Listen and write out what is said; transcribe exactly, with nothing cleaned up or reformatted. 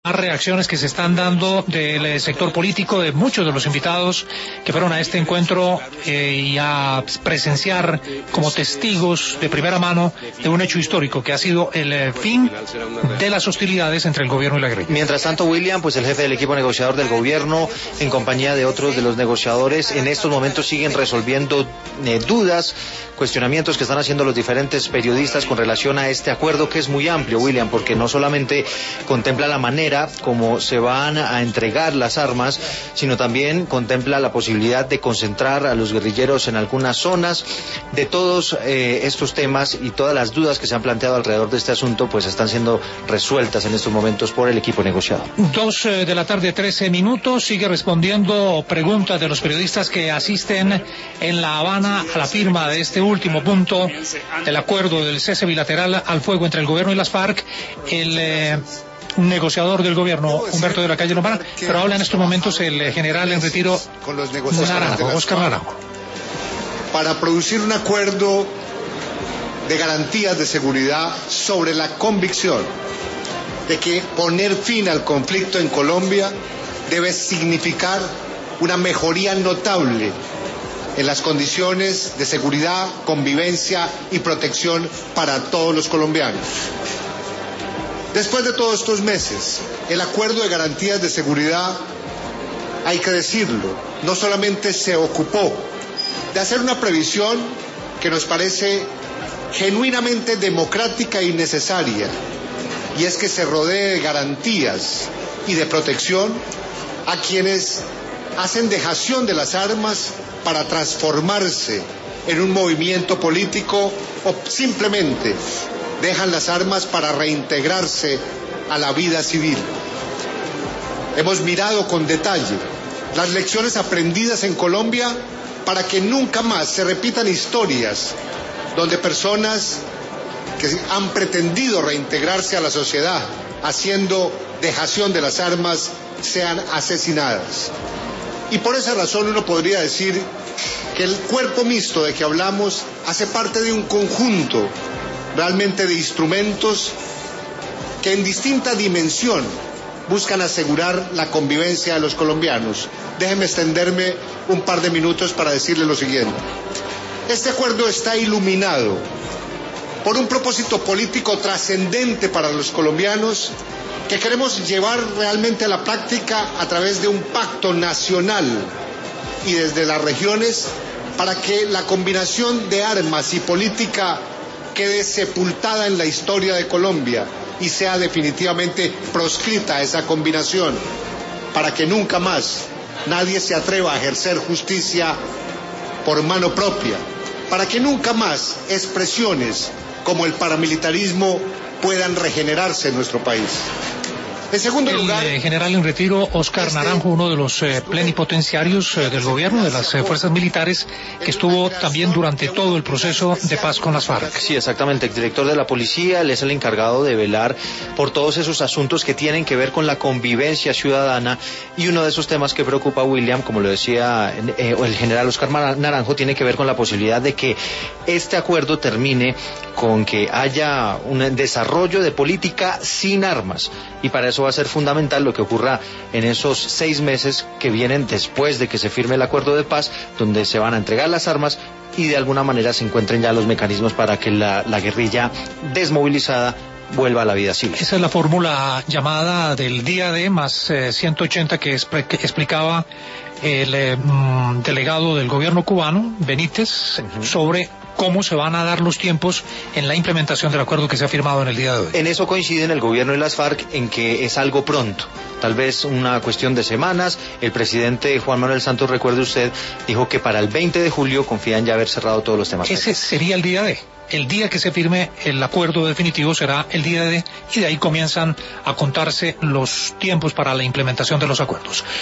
reacciones que se están dando del sector político, de muchos de los invitados que fueron a este encuentro eh, y a presenciar como testigos de primera mano de un hecho histórico que ha sido el eh, fin de las hostilidades entre el gobierno y la guerrilla. Mientras tanto, William, pues el jefe del equipo negociador del gobierno, en compañía de otros de los negociadores, en estos momentos siguen resolviendo eh, dudas, cuestionamientos que están haciendo los diferentes periodistas con relación a este acuerdo, que es muy amplio, William, porque no solamente contempla la manera como se van a entregar las armas, sino también contempla la posibilidad de concentrar a los guerrilleros en algunas zonas. De todos eh, estos temas y todas las dudas que se han planteado alrededor de este asunto, pues están siendo resueltas en estos momentos por el equipo negociador. Dos eh, de la tarde, trece minutos, sigue respondiendo preguntas de los periodistas que asisten en La Habana a la firma de este último punto del acuerdo del cese bilateral al fuego entre el gobierno y las FARC. El eh, negociador del gobierno, Humberto de la Calle Lombana, pero habla en estos momentos el general en retiro, con los negociadores Naranjo, Oscar Naranjo. Para producir un acuerdo de garantías de seguridad sobre la convicción de que poner fin al conflicto en Colombia debe significar una mejoría notable en las condiciones de seguridad, convivencia y protección para todos los colombianos. Después de todos estos meses, el acuerdo de garantías de seguridad, hay que decirlo, no solamente se ocupó de hacer una previsión que nos parece genuinamente democrática y necesaria, y es que se rodee de garantías y de protección a quienes hacen dejación de las armas para transformarse en un movimiento político o simplemente dejan las armas para reintegrarse a la vida civil. Hemos mirado con detalle las lecciones aprendidas en Colombia para que nunca más se repitan historias donde personas que han pretendido reintegrarse a la sociedad haciendo dejación de las armas sean asesinadas. Y por esa razón uno podría decir que el cuerpo mixto de que hablamos hace parte de un conjunto realmente de instrumentos que en distinta dimensión buscan asegurar la convivencia de los colombianos. Déjenme extenderme un par de minutos para decirle lo siguiente. Este acuerdo está iluminado por un propósito político trascendente para los colombianos que queremos llevar realmente a la práctica a través de un pacto nacional y desde las regiones para que la combinación de armas y política quede sepultada en la historia de Colombia y sea definitivamente proscrita esa combinación, para que nunca más nadie se atreva a ejercer justicia por mano propia, para que nunca más expresiones como el paramilitarismo puedan regenerarse en nuestro país. En segundo el lugar, eh, general en retiro, Oscar este, Naranjo, uno de los eh, plenipotenciarios eh, del gobierno, de las eh, fuerzas militares, que estuvo también durante todo el proceso de paz con las FARC. Sí, exactamente, el director de la policía, él es el encargado de velar por todos esos asuntos que tienen que ver con la convivencia ciudadana, y uno de esos temas que preocupa a William, como lo decía eh, el general Oscar Naranjo, tiene que ver con la posibilidad de que este acuerdo termine con que haya un desarrollo de política sin armas, y para eso va a ser fundamental lo que ocurra en esos seis meses que vienen después de que se firme el acuerdo de paz, donde se van a entregar las armas y de alguna manera se encuentren ya los mecanismos para que la, la guerrilla desmovilizada vuelva a la vida civil. Esa es la fórmula llamada del día D más eh, ciento ochenta que, que explicaba el eh, delegado del gobierno cubano, Benítez, uh-huh. sobre cómo se van a dar los tiempos en la implementación del acuerdo que se ha firmado en el día de hoy. En eso coinciden el gobierno y las FARC en que es algo pronto, tal vez una cuestión de semanas. El presidente Juan Manuel Santos, recuerde usted, dijo que para el veinte de julio confían ya haber cerrado todos los temas. Ese sería el día D. El día que se firme el acuerdo definitivo será el día D, y de ahí comienzan a contarse los tiempos para la implementación de los acuerdos.